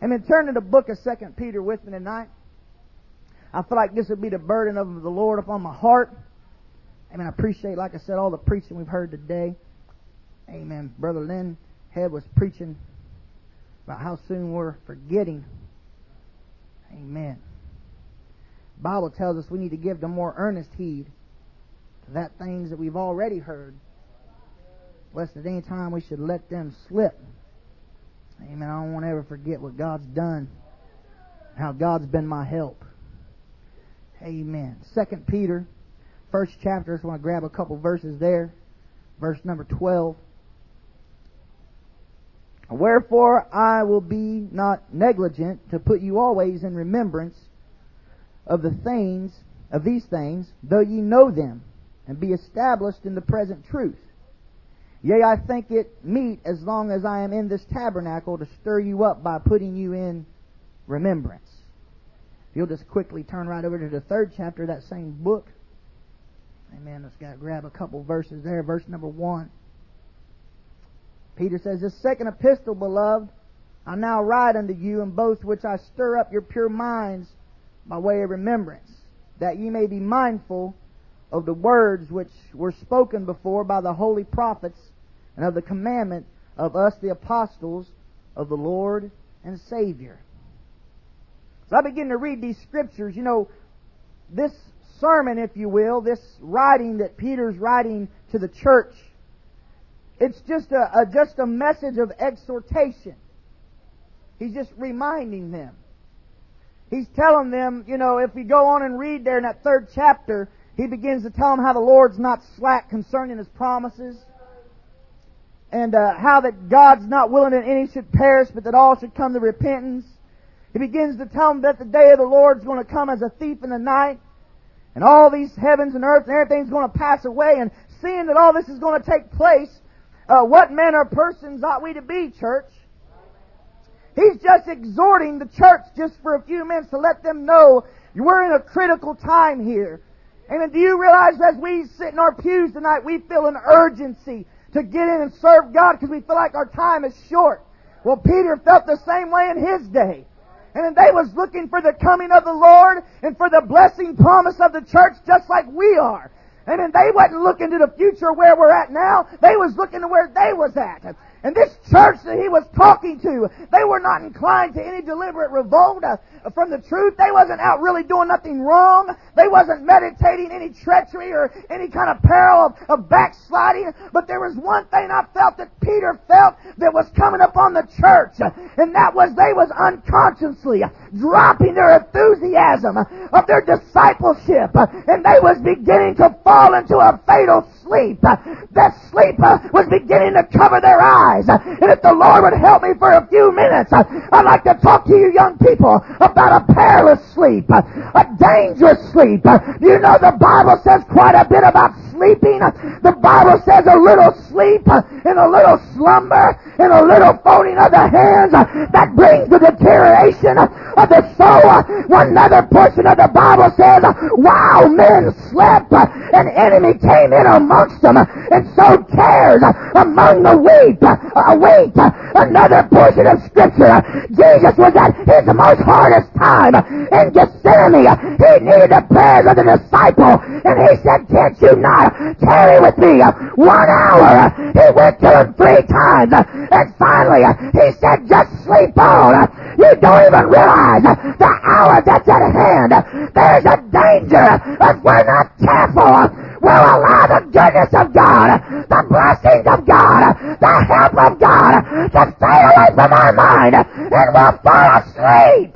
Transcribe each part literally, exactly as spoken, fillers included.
Amen. Turn to the book of Second Peter with me tonight. I feel like this would be the burden of the Lord upon my heart. Amen. I appreciate, like I said, all the preaching we've heard today. Amen. Brother Lynn Head was preaching about how soon we're forgetting. Amen. The Bible tells us we need to give the more earnest heed to that things that we've already heard, lest at any time we should let them slip. Amen. I don't want to ever forget what God's done, how God's been my help. Amen. Second Peter, first chapter. I just want to grab a couple verses there. Verse number twelve. Wherefore I will be not negligent to put you always in remembrance of the things, of these things, though ye know them, and be established in the present truth. Yea, I think it meet, as long as I am in this tabernacle, to stir you up by putting you in remembrance. If you'll just quickly turn right over to the third chapter of that same book. Amen. Let's got to grab a couple verses there. Verse number one. Peter says, This second epistle, beloved, I now write unto you, in both which I stir up your pure minds by way of remembrance, that ye may be mindful of the words which were spoken before by the holy prophets, and of the commandment of us the apostles of the Lord and Savior. So I begin to read these scriptures. You know, this sermon, if you will, this writing that Peter's writing to the church, it's just a, a just a message of exhortation. He's just reminding them. He's telling them, you know, if we go on and read there in that third chapter, he begins to tell them how the Lord's not slack concerning His promises, and uh, how that God's not willing that any should perish, but that all should come to repentance. He begins to tell them that the day of the Lord's going to come as a thief in the night, and all these heavens and earth and everything's going to pass away. And seeing that all this is going to take place, uh, what men or persons ought we to be, church? He's just exhorting the church just for a few minutes to let them know we're in a critical time here. Amen. Do you realize as we sit in our pews tonight, we feel an urgency to get in and serve God because we feel like our time is short? Well, Peter felt the same way in his day. And they was looking for the coming of the Lord and for the blessing promise of the church just like we are. And then they wasn't looking to the future where we're at now. They was looking to where they was at. And this church that he was talking to, they were not inclined to any deliberate revolt uh, from the truth. They wasn't out really doing nothing wrong. They wasn't meditating any treachery or any kind of peril of, of backsliding. But there was one thing I felt that Peter felt that was coming upon the church. And that was they was unconsciously dropping their enthusiasm of their discipleship. And they was beginning to fall into a fatal sleep. That sleep was beginning to cover their eyes. And if the Lord would help me for a few minutes, I'd like to talk to you young people about a perilous sleep, a dangerous sleep. Do you know the Bible says quite a bit about sleeping? The Bible says a little sleep and a little slumber and a little folding of the hands that brings the deterioration of the soul. One other portion of the Bible says, while men slept, an enemy came in amongst them and sowed tares among the wheat. Uh, wait, another portion of Scripture. Jesus was at his most hardest time in Gethsemane. He needed the prayers of the disciple, and he said, can't you not tarry with me one hour? He went to him three times, and finally he said, just sleep on. You don't even realize the hour that's at hand. There's a danger if we're not careful. We'll allow the goodness of God, the blessings of God, the help of God to stay away from our mind, and we'll fall asleep.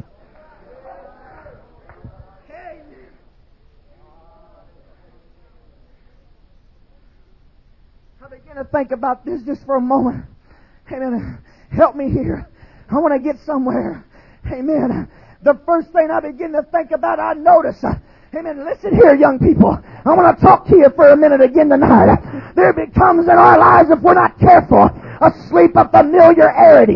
I begin to think about this just for a moment. Amen. Help me here. I want to get somewhere. Amen. The first thing I begin to think about, I notice. Amen. Listen here, young people. I want to talk to you for a minute again tonight. There becomes in our lives, if we're not careful, a sleep of familiarity.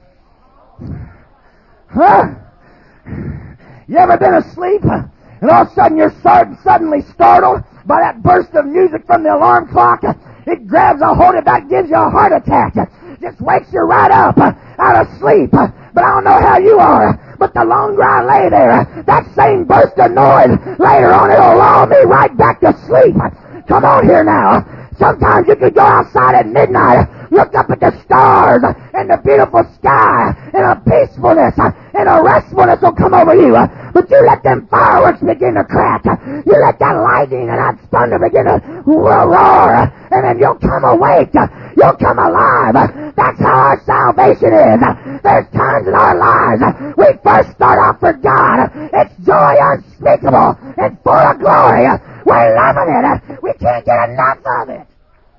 Huh? You ever been asleep and all of a sudden you're suddenly startled by that burst of music from the alarm clock? It grabs a hold of that, gives you a heart attack. Just wakes you right up out of sleep. But I don't know how you are. But the longer I lay there, that same burst of noise, later on it'll lull me right back to sleep. Come on here now. Sometimes you could go outside at midnight, look up at the stars and the beautiful sky, and a peacefulness and a restfulness will come over you. But you let them fireworks begin to crack. You let that lightning and that thunder begin to roar, and then you'll come awake. You'll come alive. That's how our salvation is. There's times in our lives we first start off for God. It's joy unspeakable and full of glory. We're loving it. We can't get enough of it.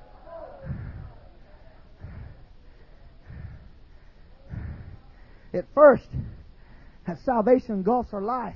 At first, that salvation engulfs our life,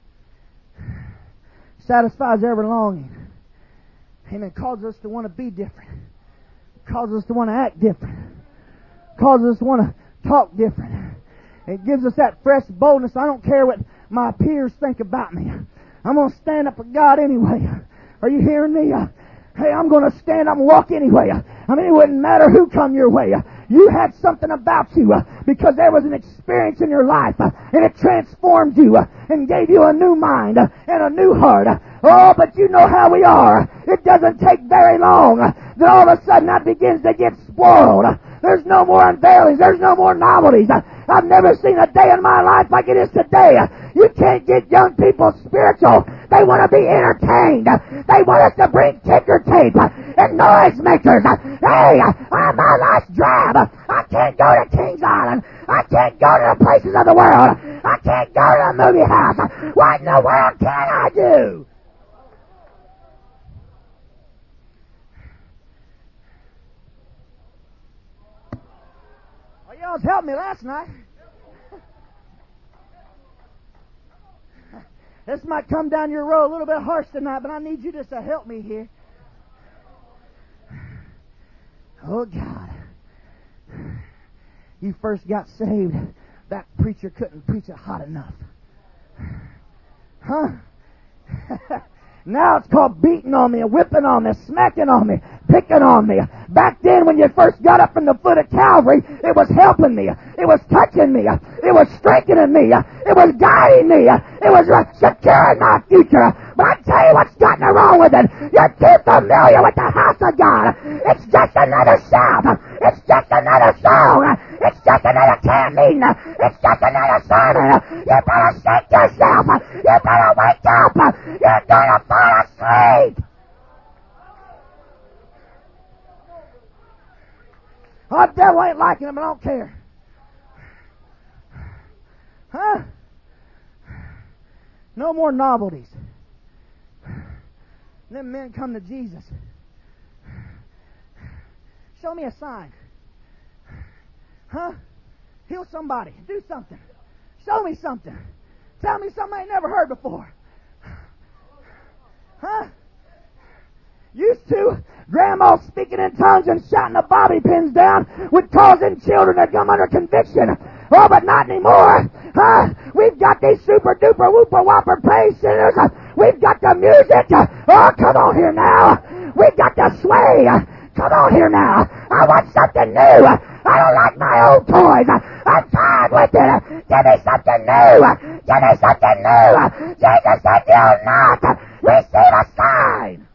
satisfies every longing, amen, causes us to want to be different, causes us to want to act different, causes us to want to talk different. It gives us that fresh boldness. I don't care what my peers think about me. I'm going to stand up for God anyway. Are you hearing me? Hey, I'm going to stand up and walk anyway. I mean, it wouldn't matter who come your way. You had something about you because there was an experience in your life and it transformed you and gave you a new mind and a new heart. Oh, but you know how we are. It doesn't take very long that all of a sudden that begins to get spoiled. There's no more unveilings. There's no more novelties. I've never seen a day in my life like it is today. You can't get young people spiritual. They want to be entertained. They want us to bring ticker tape and noisemakers. Hey, I'm my life's drab. I can't go to Kings Island. I can't go to the places of the world. I can't go to the movie house. What in the world can I do? Well, y'all helped me last night. This might come down your road a little bit harsh tonight, but I need you just to help me here. Oh, God. You first got saved, that preacher couldn't preach it hot enough. Huh? Now it's called beating on me, whipping on me, smacking on me, picking on me. Back then when you first got up from the foot of Calvary, it was helping me. It was touching me. It was strengthening me. It was guiding me. It was securing my future. But I tell you what's gotten wrong with it. You're too familiar with the house of God. It's just another shout. It's just another song. It's just another camp meeting. It's just another sermon. You better shake yourself. You better wake up. You're going to fall asleep. Oh, the devil ain't liking it, but I don't care. Huh? No more novelties. Them men come to Jesus. Show me a sign. Huh? Heal somebody. Do something. Show me something. Tell me something I ain't never heard before. Huh? Used to, grandma speaking in tongues and shouting the bobby pins down would causing children to come under conviction. Oh, but not anymore. Huh? We've got these super duper whooper whopper praise centers. We've got the music. Oh, come on here now. We've got the sway. Come on here now. I want something new. I don't like my old toys. I'm tired with it. Give me something new. Give me something new. Jesus said, "Do not receive a sign."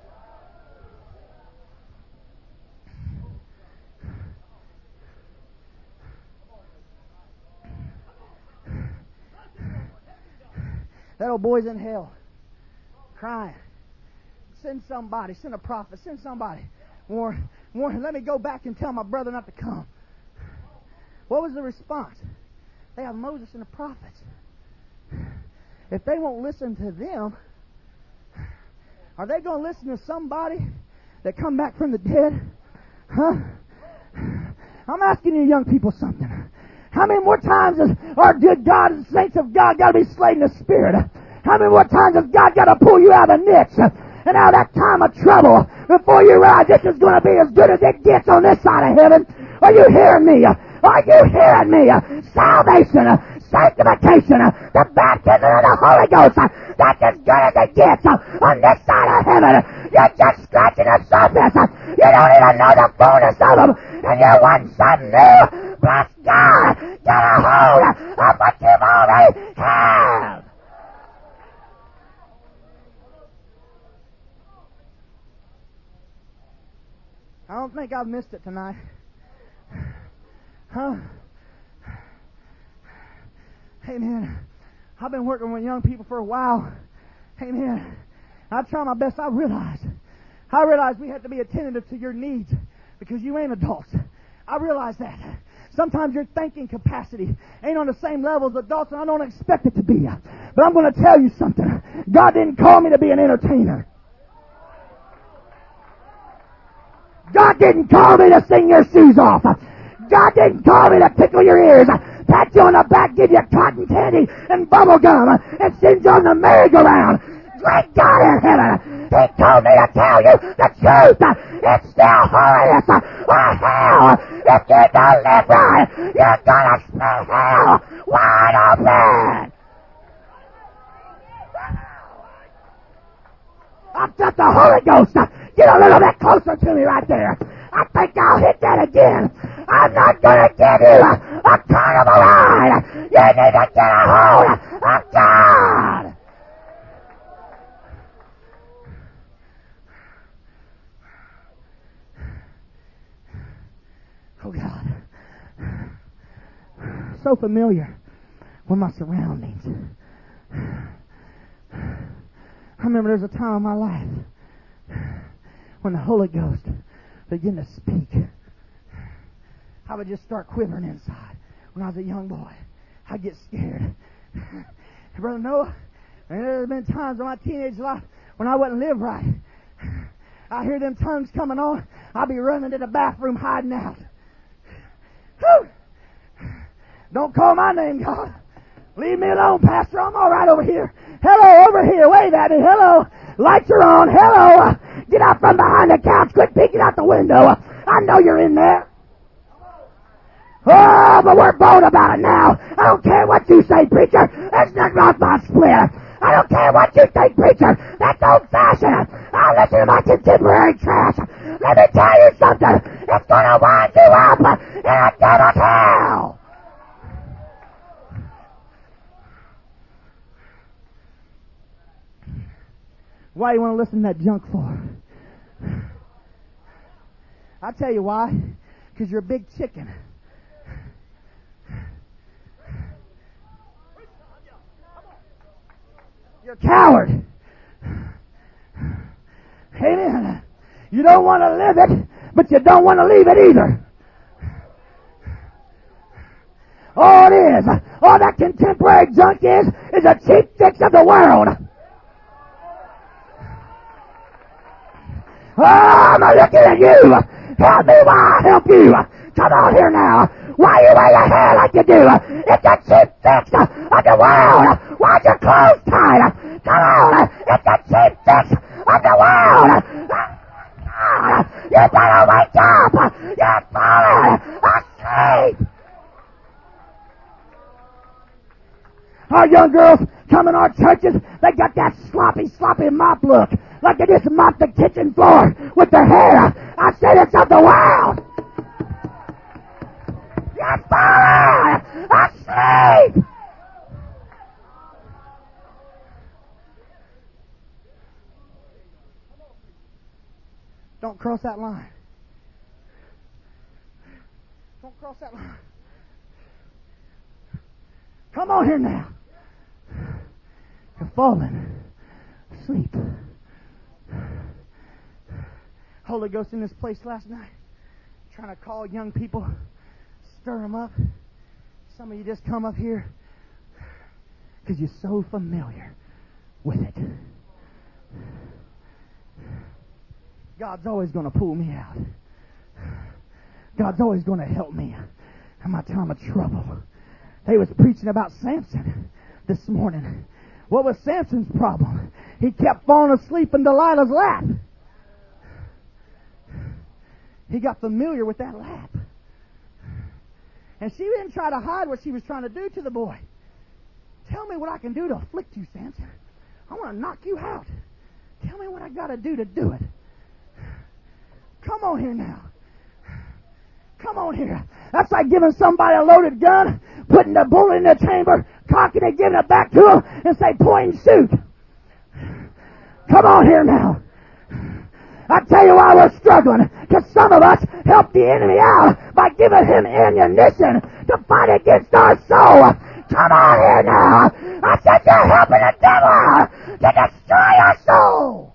That old boy's in hell, crying. Send somebody, send a prophet, send somebody. Warren, Warren, let me go back and tell my brother not to come. What was the response? They have Moses and the prophets. If they won't listen to them, are they going to listen to somebody that come back from the dead? Huh? I'm asking you young people something. How many more times has our good God and saints of God got to be slain in the Spirit? How many more times has God got to pull you out of the niche and out of that time of trouble before you realize this is going to be as good as it gets on this side of heaven? Are you hearing me? Are you hearing me? Salvation, sanctification, the baptism of the Holy Ghost, that's as good as it gets on this side of heaven. You're just scratching the surface. You don't even know the fullness of them, and you want something new. Bless God. Get a hold what you've already have. I don't think I've missed it tonight. Huh? Hey, man, I've been working with young people for a while. Hey, man, I try my best. I realize, I realize we have to be attentive to your needs because you ain't adults. I realize that. Sometimes your thinking capacity ain't on the same level as adults, and I don't expect it to be. But I'm going to tell you something. God didn't call me to be an entertainer. God didn't call me to sing your shoes off. God didn't call me to tickle your ears, pat you on the back, give you cotton candy and bubble gum, and send you on the merry-go-round. Great God in heaven, He told me to tell you the truth. It's still holiness or hell. If you don't live right, you're gonna spell hell wide open. I've got the Holy Ghost. Get a little bit closer to me right there. I think I'll hit that again. I'm not going to give you a, a carnival ride. You need to get a hold of God. Oh, God. So familiar with my surroundings. I remember there was a time in my life when the Holy Ghost began to speak. I would just start quivering inside. When I was a young boy, I'd get scared. Brother Noah, there have been times in my teenage life when I wouldn't live right. I hear them tongues coming on. I'll be running to the bathroom hiding out. Whew. Don't call my name, God. Leave me alone, Pastor. I'm all right over here. Hello, over here. Wave at me. Hello. Lights are on. Hello. Get out from behind the couch. Quit peeking out the window. I know you're in there. Oh, but we're bold about it now. I don't care what you say, preacher. That's not off my split. I don't care what you think, preacher. That's old-fashioned. I'll listen to my contemporary trash. Let me tell you something. It's going to wind you up in a devil's hell. Why you want to listen to that junk for? I'll tell you why. Because you're a big chicken. You're a coward. Amen. You don't want to live it, but you don't want to leave it either. All it is, all that contemporary junk is, is a cheap fix of the world. Oh, I'm looking at you. Help me while I help you. Come on here now. Why you wear your hair like you do? It's a cheap fix of the world. Why's your clothes tight? Come on. It's a cheap fix of the world. You better wake up. You're falling asleep. Our young girls come in our churches, they got that sloppy, sloppy mop look. Like they just mopped the kitchen floor with their hair. I said it's of the world. You're falling asleep. Don't cross that line. Don't cross that line. Come on here now. You're falling asleep. Holy Ghost in this place last night, trying to call young people, stir them up. Some of you just come up here because you're so familiar with it. God's always going to pull me out. God's always going to help me in my time of trouble. They was preaching about Samson this morning. What was Samson's problem? He kept falling asleep in Delilah's lap. He got familiar with that lap. And she didn't try to hide what she was trying to do to the boy. Tell me what I can do to afflict you, Samson. I want to knock you out. Tell me what I got to do to do it. Come on here now. Come on here. That's like giving somebody a loaded gun, putting the bullet in the chamber, cocking it, giving it back to them, and say, point and shoot. Come on here now. I tell you why we're struggling. Because some of us help the enemy out by giving him ammunition to fight against our soul. Come on here now. I said you're helping the devil out to destroy your soul.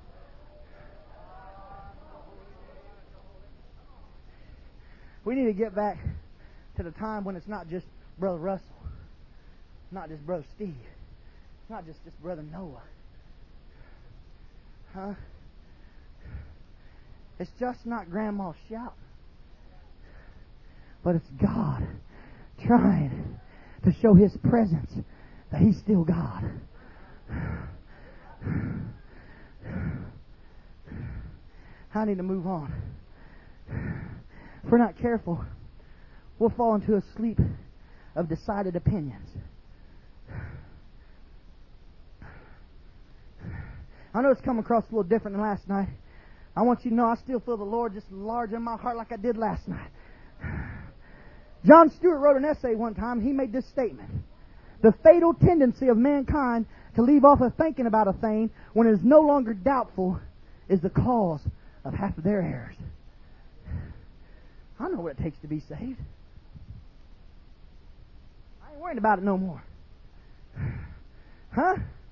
We need to get back to the time when it's not just Brother Russell, not just Brother Steve, not just, just Brother Noah. Huh? It's just not Grandma's shout, but it's God trying to show His presence, that He's still God. I need to move on. If we're not careful, we'll fall into a sleep of decided opinions. I know it's come across a little different than last night. I want you to know I still feel the Lord just large in my heart like I did last night. John Stewart wrote an essay one time. He made this statement. The fatal tendency of mankind to leave off of thinking about a thing when it is no longer doubtful is the cause of half of their errors. I know what it takes to be saved. I ain't worried about it no more. Huh?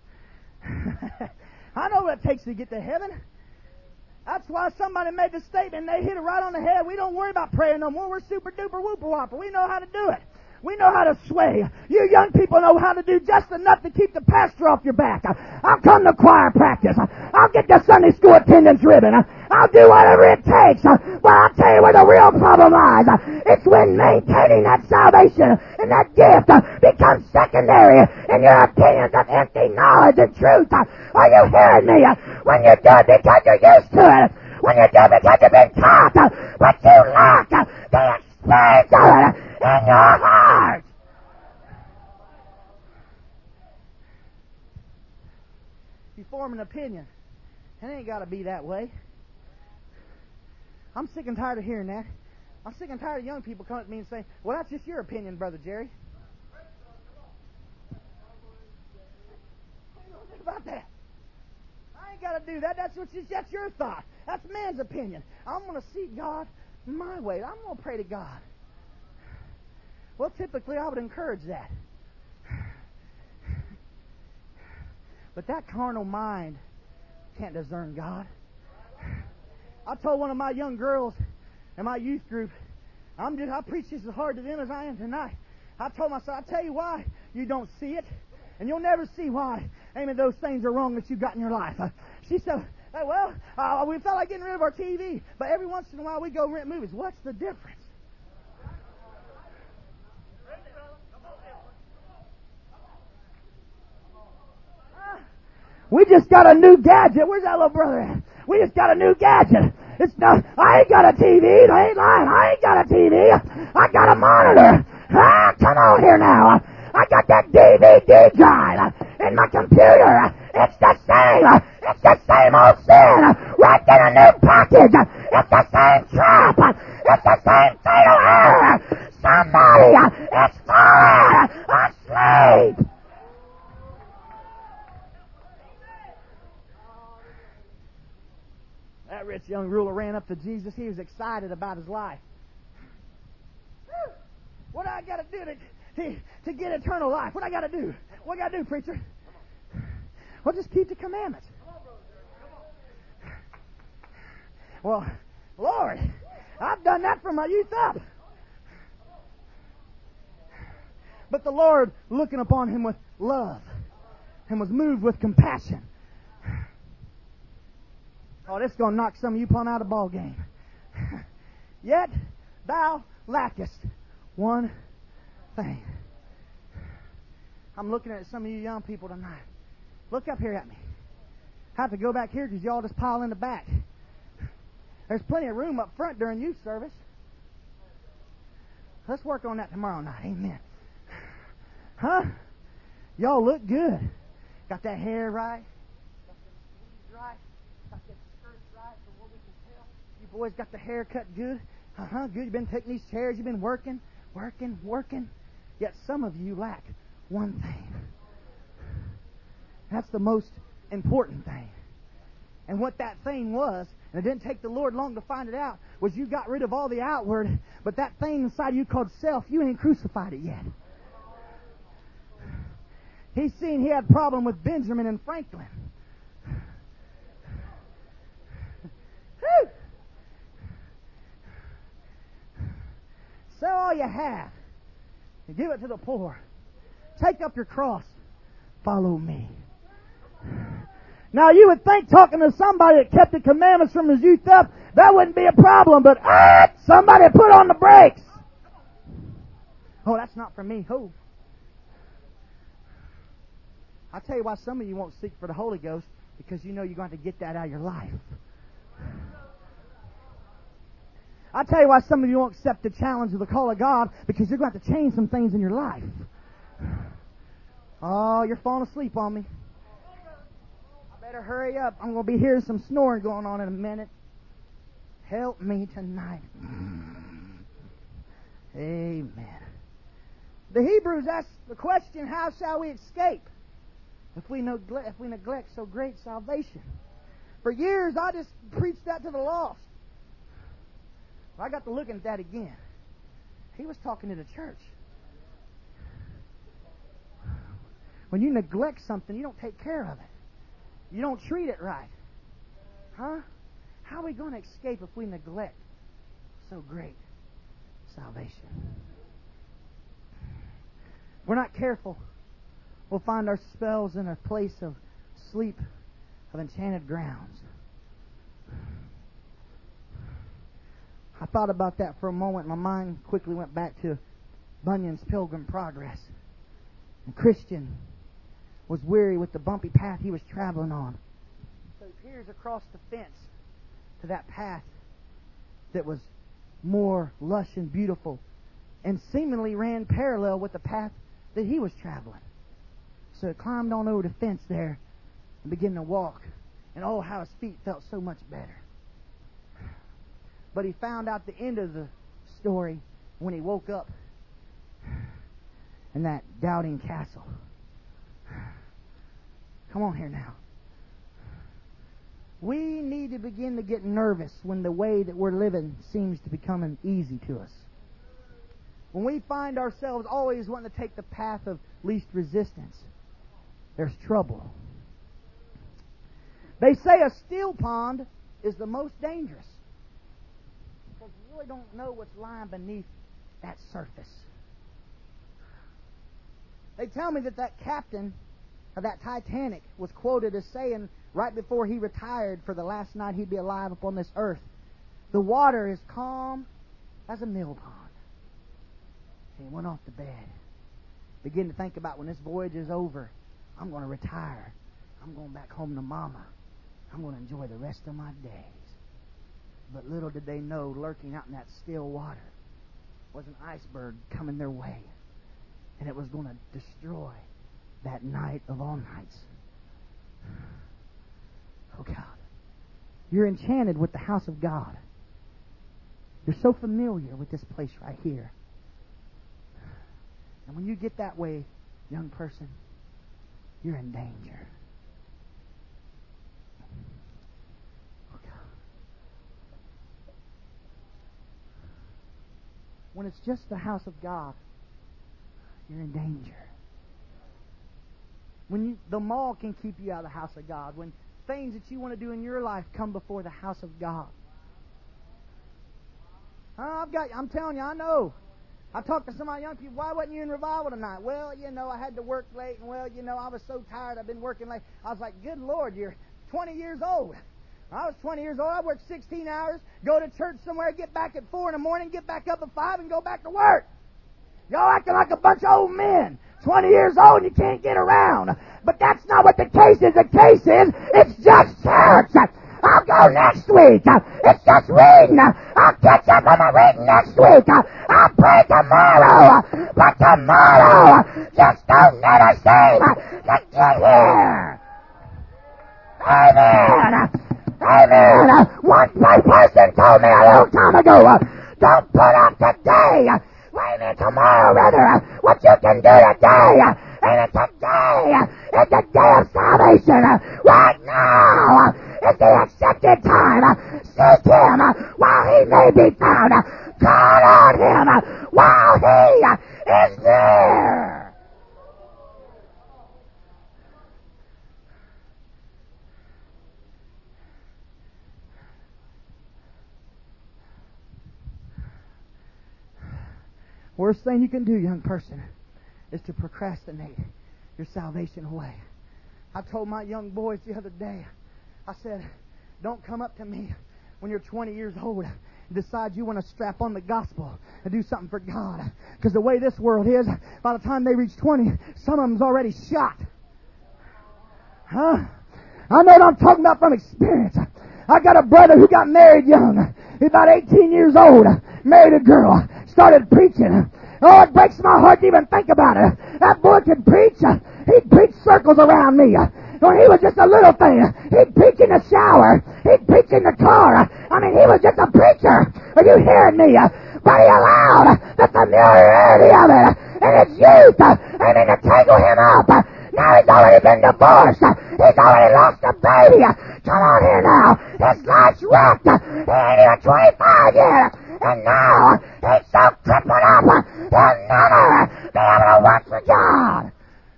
I know what it takes to get to heaven. That's why somebody made the statement, they hit it right on the head. We don't worry about praying no more. We're super duper whooper whopper. We know how to do it. We know how to sway. You young people know how to do just enough to keep the pastor off your back. I'll come to choir practice. I'll get the Sunday school attendance ribbon. I'll do whatever it takes. But I'll tell you where the real problem lies. It's when maintaining that salvation and that gift becomes secondary in your opinions of empty knowledge and truth. Are you hearing me? When you do it because you're used to it. When you do it because you've been taught. But you lack the experience of it in your heart. You form an opinion. It ain't got to be that way. I'm sick and tired of hearing that. I'm sick and tired of young people coming at me and saying, well, that's just your opinion, Brother Jerry. I don't know about that. I ain't got to do that. That's, what you, that's your thought. That's man's opinion. I'm going to seek God my way. I'm going to pray to God. Well, typically I would encourage that. But that carnal mind can't discern God. I told one of my young girls in my youth group, I'm just, I preach just as hard to them as I am tonight. I told myself, I tell you why you don't see it, and you'll never see why any of those things are wrong that you've got in your life. Uh, she said, hey, well, uh, we felt like getting rid of our T V, but every once in a while we go rent movies. What's the difference? We just got a new gadget. Where's that little brother at? We just got a new gadget. It's not, I ain't got a T V. I ain't lying. I ain't got a T V. I got a monitor. Ah, come on here now. I got that D V D drive in my computer. It's the same. It's the same old sin. Wrapped in a new package. It's the same trap. It's the same fatal error. Somebody is falling asleep. That rich young ruler ran up to Jesus. He was excited about his life. What do I got to do to, to, to get eternal life? What do I got to do? What do I got to do, preacher? Well, just keep the commandments. Well, Lord, I've done that from my youth up. But the Lord, looking upon him with love and was moved with compassion. Oh, this is going to knock some of you upon out of the ball game. Yet thou lackest one thing. I'm looking at some of you young people tonight. Look up here at me. I have to go back here because y'all just pile in the back. There's plenty of room up front during youth service. Let's work on that tomorrow night. Amen. Huh? Y'all look good. Got that hair right. Got the sleeves right. Got that skirt right from what we can tell. You boys got the hair cut good. Uh-huh, good. You've been taking these chairs. You've been working, working, working. Yet some of you lack one thing. That's the most important thing. And what that thing was, and it didn't take the Lord long to find it out, was you got rid of all the outward, but that thing inside you called self, you ain't crucified it yet. He's seen he had a problem with Benjamin and Franklin. Sell all you have and give it to the poor. Take up your cross. Follow me. Now you would think talking to somebody that kept the commandments from his youth up, that wouldn't be a problem, but ah, somebody put on the brakes. Oh, that's not for me. Oh. I'll tell you why some of you won't seek for the Holy Ghost, because you know you're going to get that out of your life. I'll tell you why some of you won't accept the challenge of the call of God, because you're going to have to change some things in your life. Oh, you're falling asleep on me. I better hurry up. I'm going to be hearing some snoring going on in a minute. Help me tonight. Amen. The Hebrews ask the question, how shall we escape if we neglect, if we neglect so great salvation? For years, I just preached that to the lost. Well, I got to looking at that again. He was talking to the church. When you neglect something, you don't take care of it. You don't treat it right. Huh? How are we going to escape if we neglect so great salvation? If we're not careful, we'll find ourselves in a place of sleep, of enchanted grounds. I thought about that for a moment. My mind quickly went back to Bunyan's Pilgrim Progress. And Christian was weary with the bumpy path he was traveling on. So he peers across the fence to that path that was more lush and beautiful and seemingly ran parallel with the path that he was traveling. So he climbed on over the fence there and began to walk. And oh, how his feet felt so much better. But he found out the end of the story when he woke up in that doubting castle. Come on here now. We need to begin to get nervous when the way that we're living seems to be becoming easy to us. When we find ourselves always wanting to take the path of least resistance, there's trouble. They say a still pond is the most dangerous, because you really don't know what's lying beneath that surface. They tell me that that captain of that Titanic was quoted as saying right before he retired for the last night he'd be alive upon this earth, the water is calm as a mill pond. And he went off to bed. Begin to think about, when this voyage is over, I'm going to retire. I'm going back home to Mama. I'm going to enjoy the rest of my days. But little did they know, lurking out in that still water was an iceberg coming their way. And it was going to destroy that night of all nights. Oh God. You're enchanted with the house of God. You're so familiar with this place right here. And when you get that way, young person, you're in danger. Oh God. When it's just the house of God, you're in danger. When you, the mall can keep you out of the house of God. When things that you want to do in your life come before the house of God. Uh, I've got. I'm telling you, I know. I talked to some of my young people. Why wasn't you in revival tonight? Well, you know, I had to work late, and well, you know, I was so tired. I've been working late. I was like, good Lord, you're twenty years old. I was twenty years old. I worked sixteen hours, go to church somewhere, get back at four in the morning, get back up at five, and go back to work. Y'all acting like a bunch of old men. twenty years old and you can't get around. But that's not what the case is. The case is, it's just church. I'll go next week. It's just reading. I'll catch up on my reading next week. I'll pray tomorrow. But tomorrow just don't never seem to get here. Amen. Amen. One person told me a long time ago, Don't put off today. Wait until tomorrow, rather. What you can do today. And it's today. It's the day of salvation. Right now. It's the accepted time. Seek Him while He may be found. Call on Him while He is there. Worst thing you can do, young person, is to procrastinate your salvation away. I told my young boys the other day, I said, don't come up to me when you're twenty years old and decide you want to strap on the gospel and do something for God. Because the way this world is, by the time they reach twenty, some of them's already shot. Huh? I know what I'm talking about from experience. I got a brother who got married young. He's about eighteen years old. Married a girl. Started preaching. Oh, it breaks my heart to even think about it. That boy could preach. He'd preach circles around me. When he was just a little thing, he'd preach in the shower. He'd preach in the car. I mean, he was just a preacher. Are you hearing me? But he allowed the familiarity of it and its youth. I mean, to tangle him up. Now he's already been divorced. He's already lost a baby. Come on here now. His life's wrecked. He ain't even twenty-five yet. And now he's so crippled up, he'll never be able to work for God.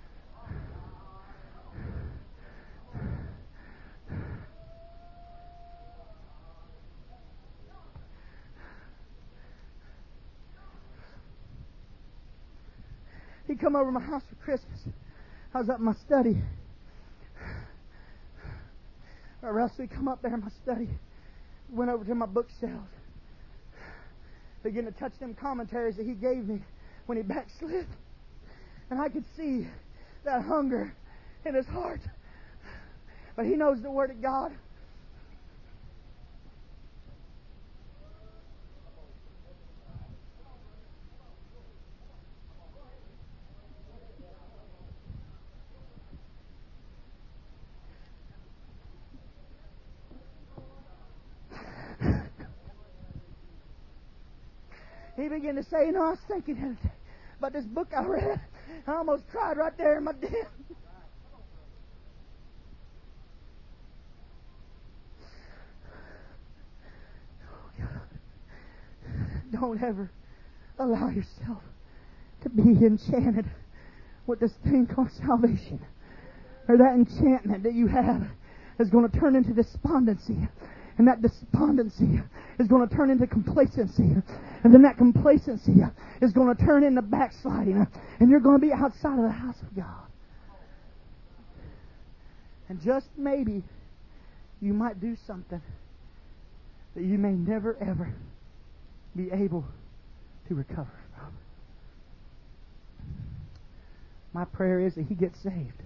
He come over to my house for Christmas. I was up in my study. Or else we come up there in my study. Went over to my bookshelves. Began to touch them commentaries that he gave me when he backslid. And I could see that hunger in his heart. But he knows the Word of God. He began to say, you know, I was thinking about this book I read. I almost cried right there in my den. Oh, God. Don't ever allow yourself to be enchanted with this thing called salvation. Or that enchantment that you have is going to turn into despondency. And that despondency is going to turn into complacency. And then that complacency is going to turn into backsliding. And you're going to be outside of the house of God. And just maybe you might do something that you may never ever be able to recover from. My prayer is that he gets saved.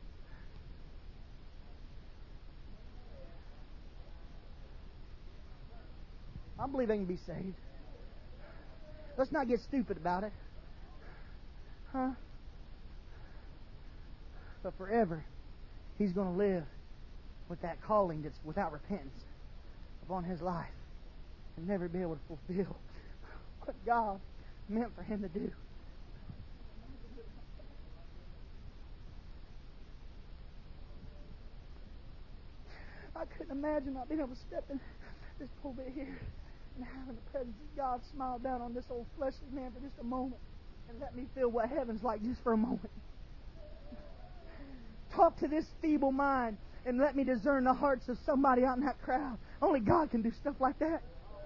I believe they can be saved. Let's not get stupid about it. Huh? But forever, he's going to live with that calling that's without repentance upon his life and never be able to fulfill what God meant for him to do. I couldn't imagine not being able to step in this pulpit here and having the presence of God smile down on this old fleshly man for just a moment and let me feel what heaven's like just for a moment. Talk to this feeble mind and let me discern the hearts of somebody out in that crowd. Only God can do stuff like that.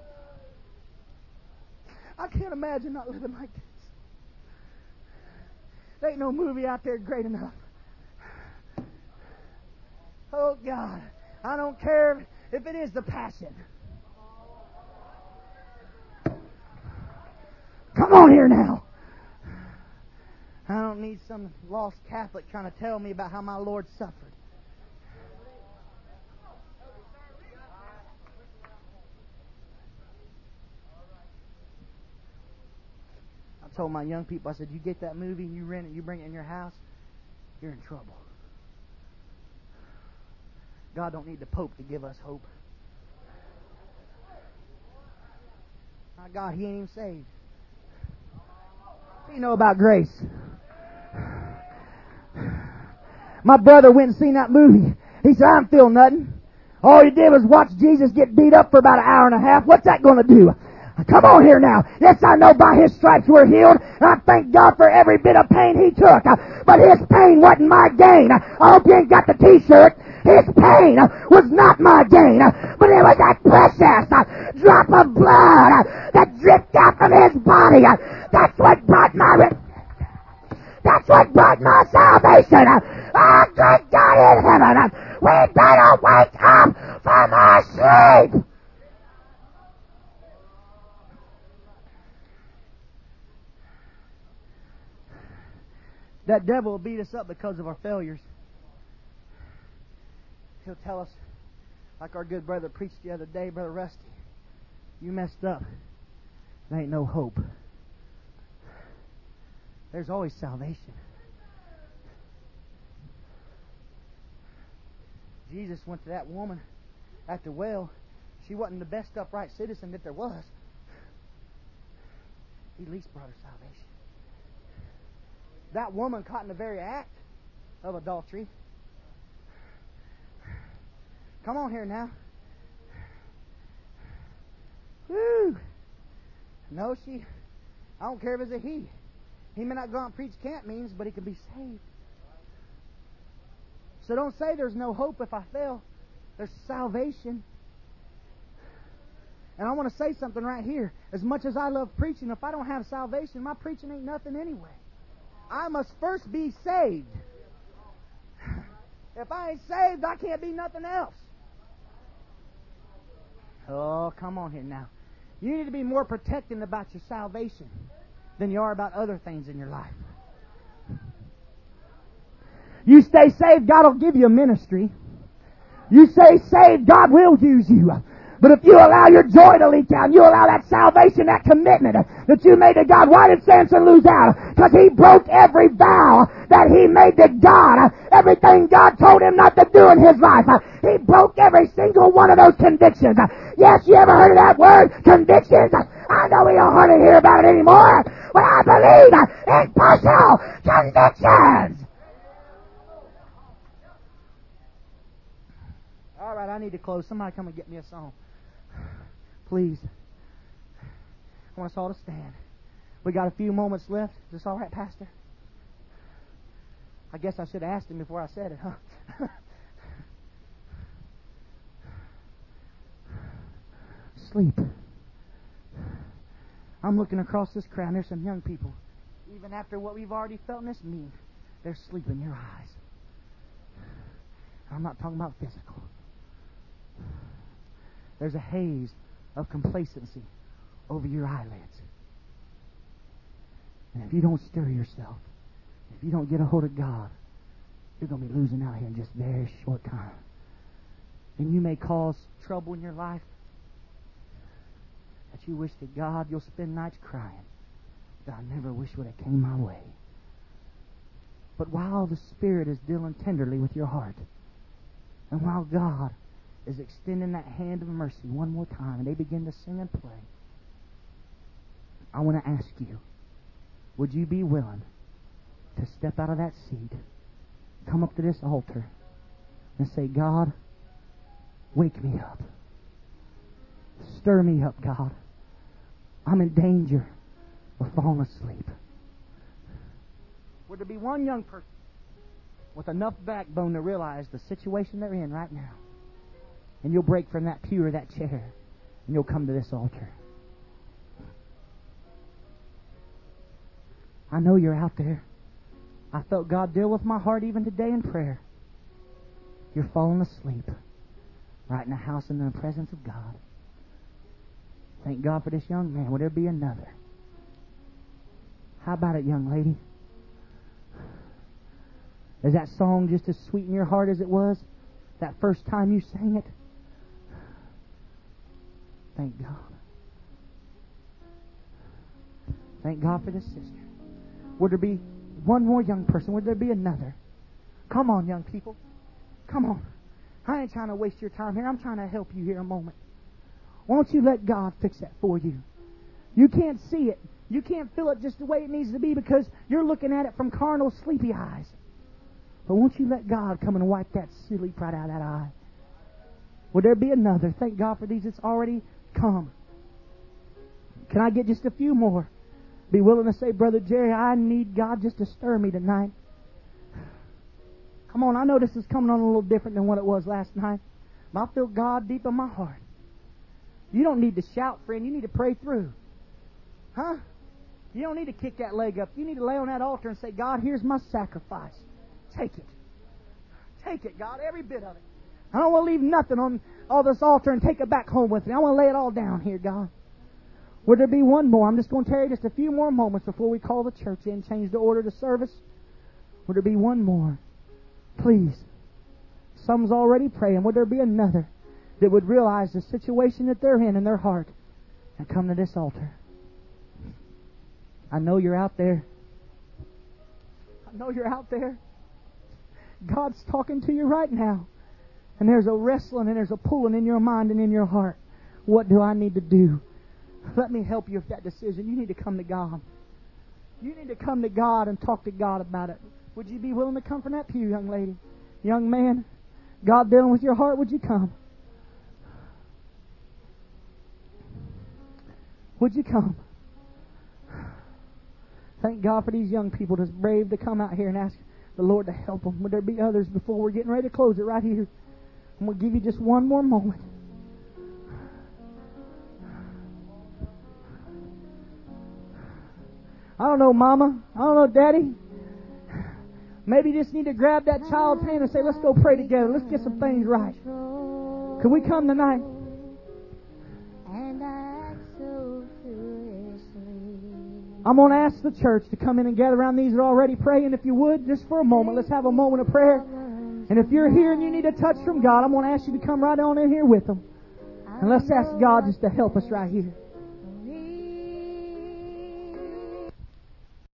I can't imagine not living like this. There ain't no movie out there great enough. Oh God, I don't care if it is The Passion. Come on here now. I don't need some lost Catholic trying to tell me about how my Lord suffered. I told my young people, I said, you get that movie and you rent it, you bring it in your house, you're in trouble. God don't need the Pope to give us hope. My God, he ain't even saved. What do you know about grace? My brother went and seen that movie. He said, I don't feel nothing. All he did was watch Jesus get beat up for about an hour and a half. What's that going to do? Come on here now. Yes, I know by His stripes we're healed. And I thank God for every bit of pain He took. But His pain wasn't my gain. I hope you ain't got the t-shirt. His pain was not my gain. But it was that precious drop of blood that dripped out from His body. That's what brought my... That's what brought my salvation. Oh, good God in heaven. We better wake up from our sleep. That devil will beat us up because of our failures. He'll tell us, like our good brother preached the other day, Brother Rusty, you messed up. There ain't no hope. There's always salvation. Jesus went to that woman at the well. She wasn't the best upright citizen that there was. He at least brought her salvation. That woman caught in the very act of adultery. Come on here now. Woo! No, she... I don't care if it's a he. He may not go out and preach camp meetings, but he can be saved. So don't say there's no hope if I fail. There's salvation. And I want to say something right here. As much as I love preaching, if I don't have salvation, my preaching ain't nothing anyway. I must first be saved. If I ain't saved, I can't be nothing else. Oh, come on here now. You need to be more protecting about your salvation than you are about other things in your life. You stay saved, God will give you a ministry. You stay saved, God will use you. But if you allow your joy to leak out, you allow that salvation, that commitment that you made to God, why did Samson lose out? Because he broke every vow that he made to God. Everything God told him not to do in his life. He broke every single one of those convictions. Yes, you ever heard of that word? Convictions? I know we don't hardly hear about it anymore. But I believe in personal convictions. All right, I need to close. Somebody come and get me a song. Please. I want us all to stand. We got a few moments left. Is this all right, Pastor? I guess I should have asked him before I said it, huh? Sleep. I'm looking across this crowd. There's some young people. Even after what we've already felt in this meeting, there's sleep in your eyes. I'm not talking about physical. There's a haze of complacency over your eyelids. And if you don't stir yourself, if you don't get a hold of God, you're going to be losing out here in just a very short time. And you may cause trouble in your life that you wish to God you'll spend nights crying. God, I never wish would have came my way. But while the Spirit is dealing tenderly with your heart, and while God is extending that hand of mercy one more time, and they begin to sing and play, I want to ask you, would you be willing to step out of that seat, come up to this altar, and say, God, wake me up. Stir me up, God. I'm in danger of falling asleep. Would there be one young person with enough backbone to realize the situation they're in right now? And you'll break from that pew or that chair, and you'll come to this altar. I know you're out there. I felt God deal with my heart even today in prayer. You're falling asleep right in the house in the presence of God. Thank God for this young man. Would there be another? How about it, young lady? Is that song just as sweet in your heart as it was that first time you sang it? Thank God. Thank God for this sister. Would there be one more young person? Would there be another? Come on, young people. Come on. I ain't trying to waste your time here. I'm trying to help you here a moment. Why don't you let God fix that for you? You can't see it. You can't feel it just the way it needs to be because you're looking at it from carnal, sleepy eyes. But won't you let God come and wipe that sleep right out of that eye? Would there be another? Thank God for these that's already come. Can I get just a few more? Be willing to say, Brother Jerry, I need God just to stir me tonight. Come on, I know this is coming on a little different than what it was last night. But I feel God deep in my heart. You don't need to shout, friend. You need to pray through. Huh? You don't need to kick that leg up. You need to lay on that altar and say, God, here's my sacrifice. Take it. Take it, God, every bit of it. I don't want to leave nothing on all this altar and take it back home with me. I want to lay it all down here, God. Would there be one more? I'm just going to tarry just a few more moments before we call the church in, change the order of the service. Would there be one more? Please. Some's already praying. Would there be another that would realize the situation that they're in in their heart and come to this altar? I know you're out there. I know you're out there. God's talking to you right now. And there's a wrestling and there's a pulling in your mind and in your heart. What do I need to do? Let me help you with that decision. You need to come to God. You need to come to God and talk to God about it. Would you be willing to come from that pew, young lady? Young man, God dealing with your heart, would you come? Would you come? Thank God for these young people that's brave to come out here and ask the Lord to help them. Would there be others before we're getting ready to close it right here? I'm going to give you just one more moment. I don't know, Mama. I don't know, Daddy. Maybe you just need to grab that child's hand and say, let's go pray together. Let's get some things right. Can we come tonight? I'm going to ask the church to come in and gather around these that are already praying. If you would, just for a moment, let's have a moment of prayer. And if you're here and you need a touch from God, I'm going to ask you to come right on in here with them. And let's ask God just to help us right here.